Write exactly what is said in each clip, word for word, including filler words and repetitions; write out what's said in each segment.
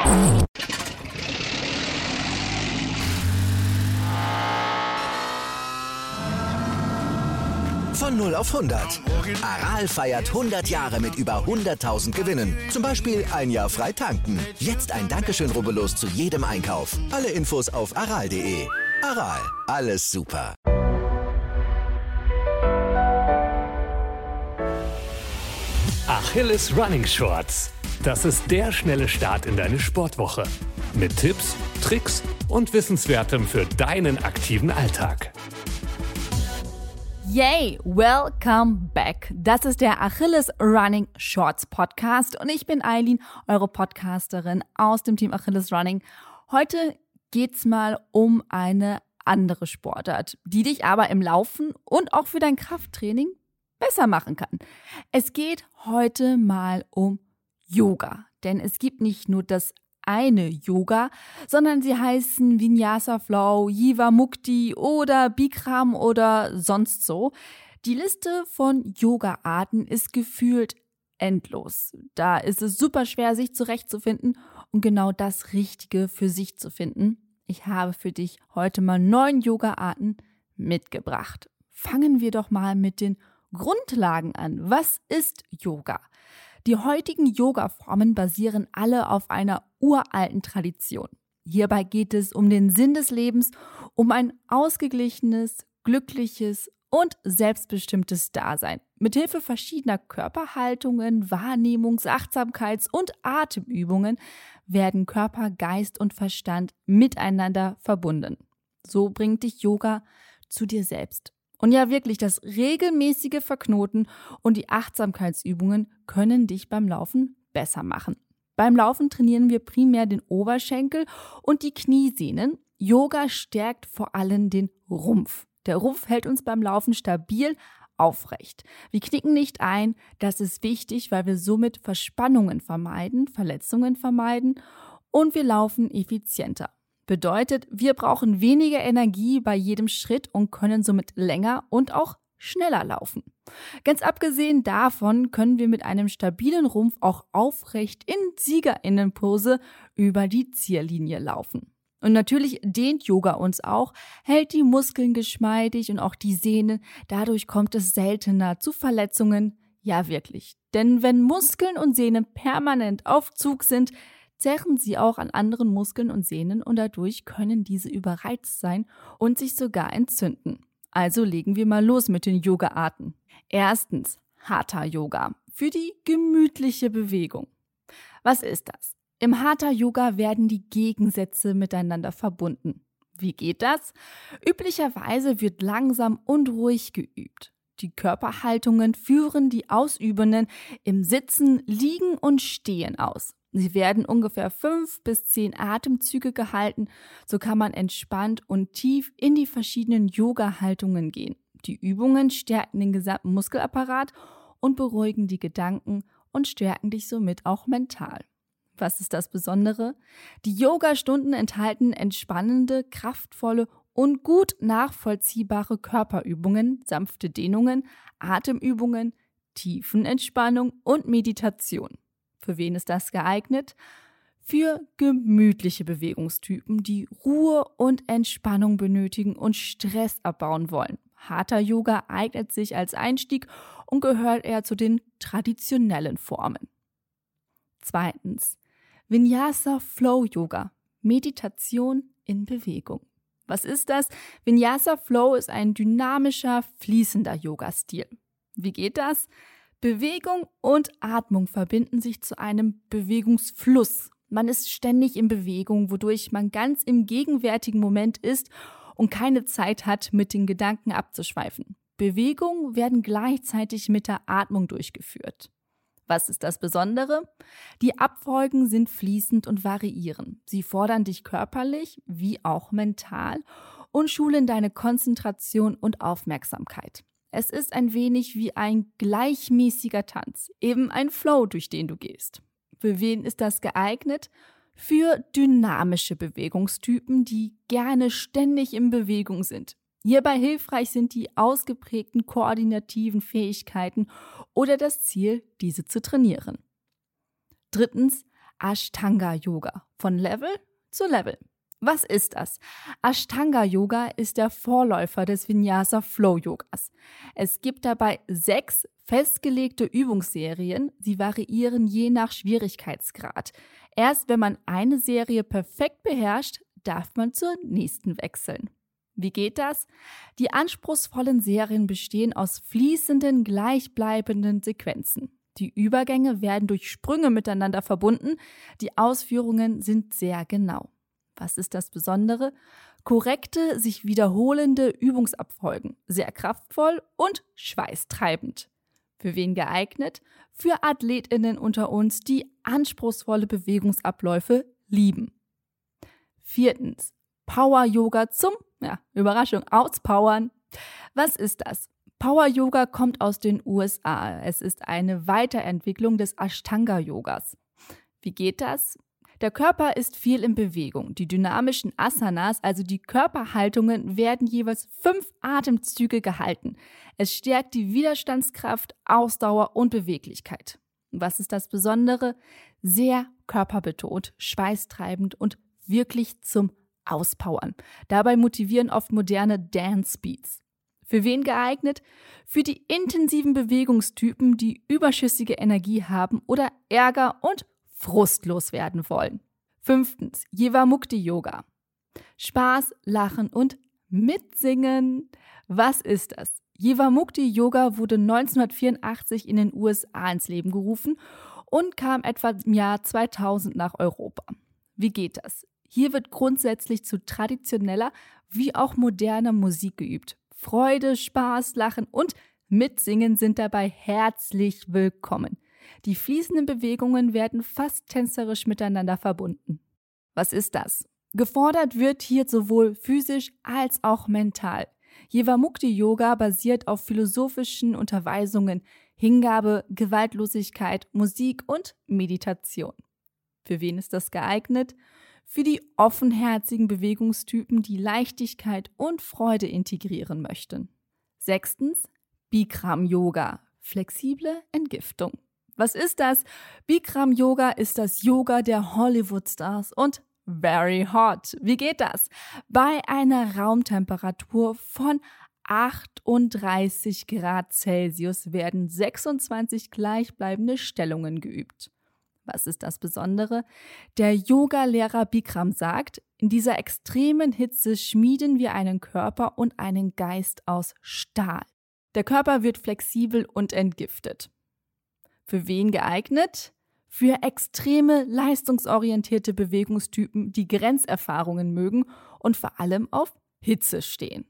Von null auf hundert. Aral feiert hundert Jahre mit über hunderttausend Gewinnen. Zum Beispiel ein Jahr frei tanken. Jetzt ein Dankeschön, rubbellos zu jedem Einkauf. Alle Infos auf aral punkt de. Aral, alles super. Achilles Running Shorts. Das ist der schnelle Start in deine Sportwoche. Mit Tipps, Tricks und Wissenswertem für deinen aktiven Alltag. Yay, welcome back. Das ist der Achilles Running Shorts Podcast und ich bin Eileen, eure Podcasterin aus dem Team Achilles Running. Heute geht's mal um eine andere Sportart, die dich aber im Laufen und auch für dein Krafttraining besser machen kann. Es geht heute mal um Yoga, denn es gibt nicht nur das eine Yoga, sondern sie heißen Vinyasa Flow, Jiva Mukti oder Bikram oder sonst so. Die Liste von Yoga-Arten ist gefühlt endlos. Da ist es super schwer, sich zurechtzufinden und genau das Richtige für sich zu finden. Ich habe für dich heute mal neun Yoga-Arten mitgebracht. Fangen wir doch mal mit den Grundlagen an. Was ist Yoga? Die heutigen Yoga-Formen basieren alle auf einer uralten Tradition. Hierbei geht es um den Sinn des Lebens, um ein ausgeglichenes, glückliches und selbstbestimmtes Dasein. Mithilfe verschiedener Körperhaltungen, Wahrnehmungs-, Achtsamkeits- und Atemübungen werden Körper, Geist und Verstand miteinander verbunden. So bringt dich Yoga zu dir selbst. Und ja, wirklich, das regelmäßige Verknoten und die Achtsamkeitsübungen können dich beim Laufen besser machen. Beim Laufen trainieren wir primär den Oberschenkel und die Kniesehnen. Yoga stärkt vor allem den Rumpf. Der Rumpf hält uns beim Laufen stabil aufrecht. Wir knicken nicht ein, das ist wichtig, weil wir somit Verspannungen vermeiden, Verletzungen vermeiden und wir laufen effizienter. Bedeutet, wir brauchen weniger Energie bei jedem Schritt und können somit länger und auch schneller laufen. Ganz abgesehen davon können wir mit einem stabilen Rumpf auch aufrecht in Siegerinnenpose über die Ziellinie laufen. Und natürlich dehnt Yoga uns auch, hält die Muskeln geschmeidig und auch die Sehnen. Dadurch kommt es seltener zu Verletzungen. Ja, wirklich. Denn wenn Muskeln und Sehnen permanent auf Zug sind, zerren sie auch an anderen Muskeln und Sehnen und dadurch können diese überreizt sein und sich sogar entzünden. Also legen wir mal los mit den Yoga-Arten. Erstens, Hatha-Yoga für die gemütliche Bewegung. Was ist das? Im Hatha-Yoga werden die Gegensätze miteinander verbunden. Wie geht das? Üblicherweise wird langsam und ruhig geübt. Die Körperhaltungen führen die Ausübenden im Sitzen, Liegen und Stehen aus. Sie werden ungefähr fünf bis zehn Atemzüge gehalten, so kann man entspannt und tief in die verschiedenen Yoga-Haltungen gehen. Die Übungen stärken den gesamten Muskelapparat und beruhigen die Gedanken und stärken dich somit auch mental. Was ist das Besondere? Die Yoga-Stunden enthalten entspannende, kraftvolle und gut nachvollziehbare Körperübungen, sanfte Dehnungen, Atemübungen, Tiefenentspannung und Meditation. Für wen ist das geeignet? Für gemütliche Bewegungstypen, die Ruhe und Entspannung benötigen und Stress abbauen wollen. Hatha-Yoga eignet sich als Einstieg und gehört eher zu den traditionellen Formen. Zweitens, Vinyasa Flow Yoga, Meditation in Bewegung. Was ist das? Vinyasa Flow ist ein dynamischer, fließender Yoga-Stil. Wie geht das? Bewegung und Atmung verbinden sich zu einem Bewegungsfluss. Man ist ständig in Bewegung, wodurch man ganz im gegenwärtigen Moment ist und keine Zeit hat, mit den Gedanken abzuschweifen. Bewegungen werden gleichzeitig mit der Atmung durchgeführt. Was ist das Besondere? Die Abfolgen sind fließend und variieren. Sie fordern dich körperlich wie auch mental und schulen deine Konzentration und Aufmerksamkeit. Es ist ein wenig wie ein gleichmäßiger Tanz, eben ein Flow, durch den du gehst. Für wen ist das geeignet? Für dynamische Bewegungstypen, die gerne ständig in Bewegung sind. Hierbei hilfreich sind die ausgeprägten koordinativen Fähigkeiten oder das Ziel, diese zu trainieren. Drittens, Ashtanga Yoga. Von Level zu Level. Was ist das? Ashtanga Yoga ist der Vorläufer des Vinyasa Flow Yogas. Es gibt dabei sechs festgelegte Übungsserien. Sie variieren je nach Schwierigkeitsgrad. Erst wenn man eine Serie perfekt beherrscht, darf man zur nächsten wechseln. Wie geht das? Die anspruchsvollen Serien bestehen aus fließenden, gleichbleibenden Sequenzen. Die Übergänge werden durch Sprünge miteinander verbunden. Die Ausführungen sind sehr genau. Was ist das Besondere? Korrekte, sich wiederholende Übungsabfolgen. Sehr kraftvoll und schweißtreibend. Für wen geeignet? Für AthletInnen unter uns, die anspruchsvolle Bewegungsabläufe lieben. Viertens. Power-Yoga zum, ja, Überraschung, Auspowern. Was ist das? Power-Yoga kommt aus den U S A. Es ist eine Weiterentwicklung des Ashtanga-Yogas. Wie geht das? Der Körper ist viel in Bewegung. Die dynamischen Asanas, also die Körperhaltungen, werden jeweils fünf Atemzüge gehalten. Es stärkt die Widerstandskraft, Ausdauer und Beweglichkeit. Was ist das Besondere? Sehr körperbetont, schweißtreibend und wirklich zum Auspowern. Dabei motivieren oft moderne Dance Beats. Für wen geeignet? Für die intensiven Bewegungstypen, die überschüssige Energie haben oder Ärger und frustlos werden wollen. Fünftens, Jivamukti Yoga. Spaß, Lachen und Mitsingen. Was ist das? Jivamukti Yoga wurde neunzehnhundertvierundachtzig in den U S A ins Leben gerufen und kam etwa im Jahr zweitausend nach Europa. Wie geht das? Hier wird grundsätzlich zu traditioneller wie auch moderner Musik geübt. Freude, Spaß, Lachen und Mitsingen sind dabei herzlich willkommen. Die fließenden Bewegungen werden fast tänzerisch miteinander verbunden. Was ist das? Gefordert wird hier sowohl physisch als auch mental. Jivamukti Yoga basiert auf philosophischen Unterweisungen, Hingabe, Gewaltlosigkeit, Musik und Meditation. Für wen ist das geeignet? Für die offenherzigen Bewegungstypen, die Leichtigkeit und Freude integrieren möchten. Sechstens, Bikram Yoga, flexible Entgiftung. Was ist das? Bikram Yoga ist das Yoga der Hollywood-Stars und very hot. Wie geht das? Bei einer Raumtemperatur von achtunddreißig Grad Celsius werden sechsundzwanzig gleichbleibende Stellungen geübt. Was ist das Besondere? Der Yoga-Lehrer Bikram sagt, in dieser extremen Hitze schmieden wir einen Körper und einen Geist aus Stahl. Der Körper wird flexibel und entgiftet. Für wen geeignet? Für extreme, leistungsorientierte Bewegungstypen, die Grenzerfahrungen mögen und vor allem auf Hitze stehen.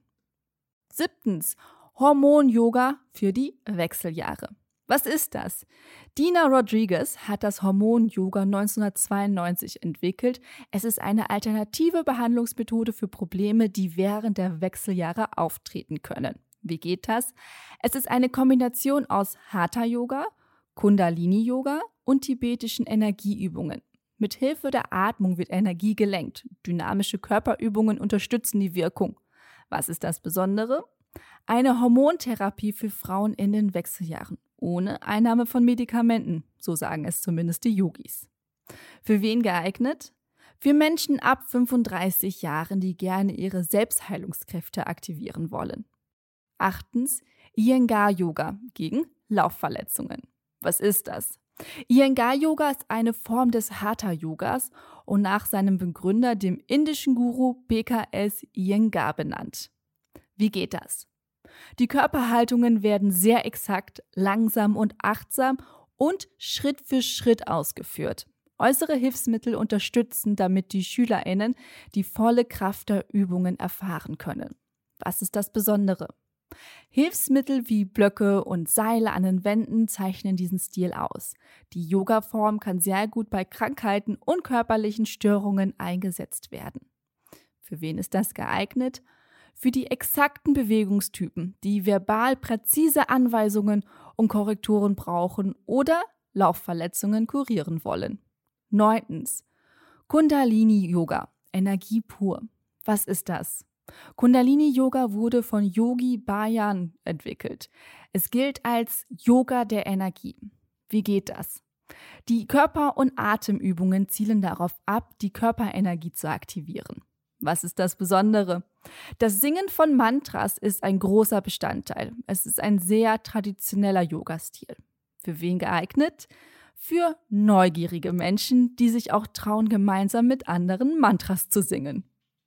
Siebtens, Hormon-Yoga für die Wechseljahre. Was ist das? Dina Rodriguez hat das Hormon-Yoga neunzehnhundertzweiundneunzig entwickelt. Es ist eine alternative Behandlungsmethode für Probleme, die während der Wechseljahre auftreten können. Wie geht das? Es ist eine Kombination aus Hatha-Yoga, Kundalini-Yoga und tibetischen Energieübungen. Mit Hilfe der Atmung wird Energie gelenkt. Dynamische Körperübungen unterstützen die Wirkung. Was ist das Besondere? Eine Hormontherapie für Frauen in den Wechseljahren. Ohne Einnahme von Medikamenten, so sagen es zumindest die Yogis. Für wen geeignet? Für Menschen ab fünfunddreißig Jahren, die gerne ihre Selbstheilungskräfte aktivieren wollen. Achtens, Iyengar-Yoga gegen Laufverletzungen. Was ist das? Iyengar-Yoga ist eine Form des Hatha-Yogas und nach seinem Begründer, dem indischen Guru B K S Iyengar, benannt. Wie geht das? Die Körperhaltungen werden sehr exakt, langsam und achtsam und Schritt für Schritt ausgeführt. Äußere Hilfsmittel unterstützen, damit die SchülerInnen die volle Kraft der Übungen erfahren können. Was ist das Besondere? Hilfsmittel wie Blöcke und Seile an den Wänden zeichnen diesen Stil aus. Die Yoga-Form kann sehr gut bei Krankheiten und körperlichen Störungen eingesetzt werden. Für wen ist das geeignet? Für die exakten Bewegungstypen, die verbal präzise Anweisungen und Korrekturen brauchen oder Laufverletzungen kurieren wollen. Neuntens. Kundalini-Yoga, Energie pur. Was ist das? Kundalini-Yoga wurde von Yogi Bhajan entwickelt. Es gilt als Yoga der Energie. Wie geht das? Die Körper- und Atemübungen zielen darauf ab, die Körperenergie zu aktivieren. Was ist das Besondere? Das Singen von Mantras ist ein großer Bestandteil. Es ist ein sehr traditioneller Yoga-Stil. Für wen geeignet? Für neugierige Menschen, die sich auch trauen, gemeinsam mit anderen Mantras zu singen.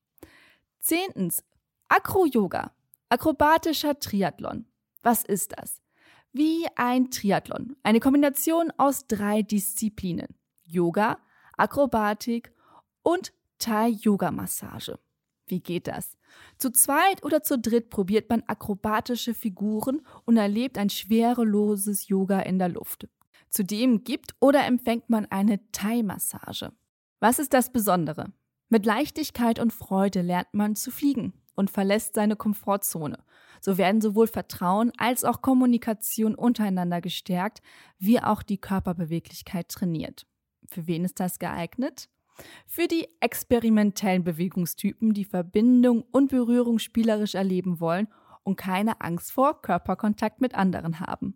Zehntens. Acro-Yoga. Akrobatischer Triathlon. Was ist das? Wie ein Triathlon. Eine Kombination aus drei Disziplinen. Yoga, Akrobatik und Thai-Yoga-Massage. Wie geht das? Zu zweit oder zu dritt probiert man akrobatische Figuren und erlebt ein schwereloses Yoga in der Luft. Zudem gibt oder empfängt man eine Thai-Massage. Was ist das Besondere? Mit Leichtigkeit und Freude lernt man zu fliegen und verlässt seine Komfortzone. So werden sowohl Vertrauen als auch Kommunikation untereinander gestärkt, wie auch die Körperbeweglichkeit trainiert. Für wen ist das geeignet? Für die experimentellen Bewegungstypen, die Verbindung und Berührung spielerisch erleben wollen und keine Angst vor Körperkontakt mit anderen haben.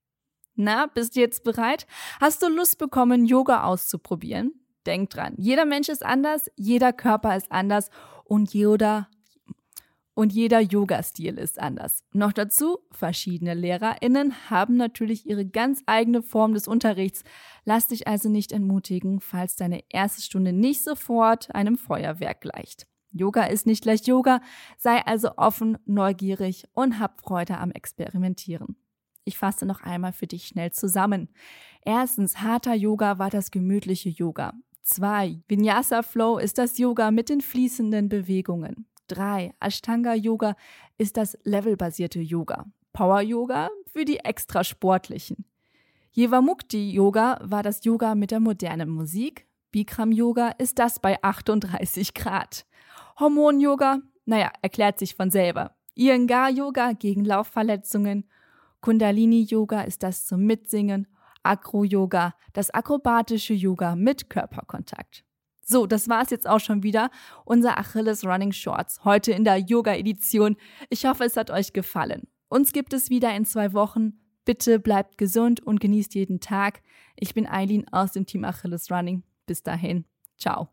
Na, bist du jetzt bereit? Hast du Lust bekommen, Yoga auszuprobieren? Denk dran, jeder Mensch ist anders, jeder Körper ist anders und jeder, und jeder Yoga-Stil ist anders. Noch dazu, verschiedene LehrerInnen haben natürlich ihre ganz eigene Form des Unterrichts. Lass dich also nicht entmutigen, falls deine erste Stunde nicht sofort einem Feuerwerk gleicht. Yoga ist nicht gleich Yoga, sei also offen, neugierig und hab Freude am Experimentieren. Ich fasse noch einmal für dich schnell zusammen. Erstens, Hatha Yoga war das gemütliche Yoga. Zwei, Vinyasa Flow ist das Yoga mit den fließenden Bewegungen. Drei, Ashtanga Yoga ist das levelbasierte Yoga. Power Yoga für die extra sportlichen. Jivamukti Yoga war das Yoga mit der modernen Musik. Bikram Yoga ist das bei achtunddreißig Grad. Hormon Yoga, naja, erklärt sich von selber. Iyengar Yoga gegen Laufverletzungen. Kundalini Yoga ist das zum Mitsingen. Acro Yoga, das akrobatische Yoga mit Körperkontakt. So, das war's jetzt auch schon wieder. Unser Achilles Running Shorts, heute in der Yoga-Edition. Ich hoffe, es hat euch gefallen. Uns gibt es wieder in zwei Wochen. Bitte bleibt gesund und genießt jeden Tag. Ich bin Eileen aus dem Team Achilles Running. Bis dahin. Ciao.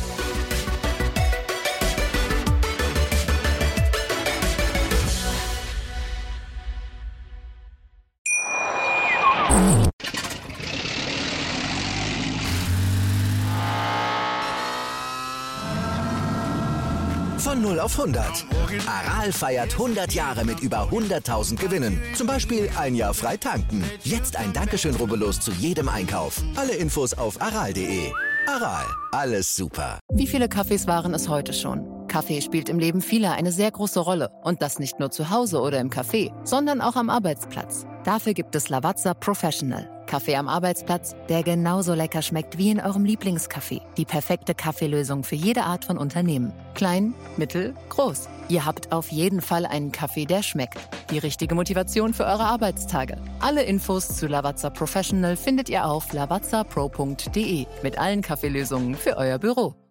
Von null auf hundert. Aral feiert hundert Jahre mit über hunderttausend Gewinnen. Zum Beispiel ein Jahr frei tanken. Jetzt ein Dankeschön, rubbellos zu jedem Einkauf. Alle Infos auf aral punkt de. Aral, alles super. Wie viele Kaffees waren es heute schon? Kaffee spielt im Leben vieler eine sehr große Rolle. Und das nicht nur zu Hause oder im Café, sondern auch am Arbeitsplatz. Dafür gibt es Lavazza Professional. Kaffee am Arbeitsplatz, der genauso lecker schmeckt wie in eurem Lieblingscafé. Die perfekte Kaffeelösung für jede Art von Unternehmen. Klein, mittel, groß. Ihr habt auf jeden Fall einen Kaffee, der schmeckt. Die richtige Motivation für eure Arbeitstage. Alle Infos zu Lavazza Professional findet ihr auf lavazza pro punkt de mit allen Kaffeelösungen für euer Büro.